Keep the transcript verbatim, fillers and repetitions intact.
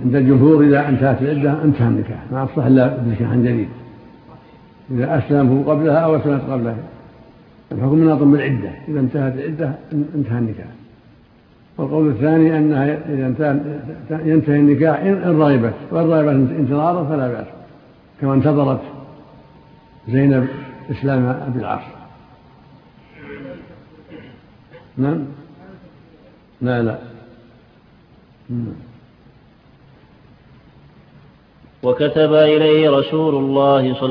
عند الجمهور إذا انتهت العدة انتهى النكاح، ما أصلح إلا بنكاح جديد إذا أسلم قبلها أو أسلمت قبلها. الحكم مناط بالعدة، إذا انتهت العدة انتهى النكاح. والقول الثاني أنها إذا ينتهي النكاح إن رغبت، وإن رغبت انتظارا فلا بأس، كما انتظرت زينب إسلام أبي العاص. نعم لا لا وكتب إليه رسول الله صلى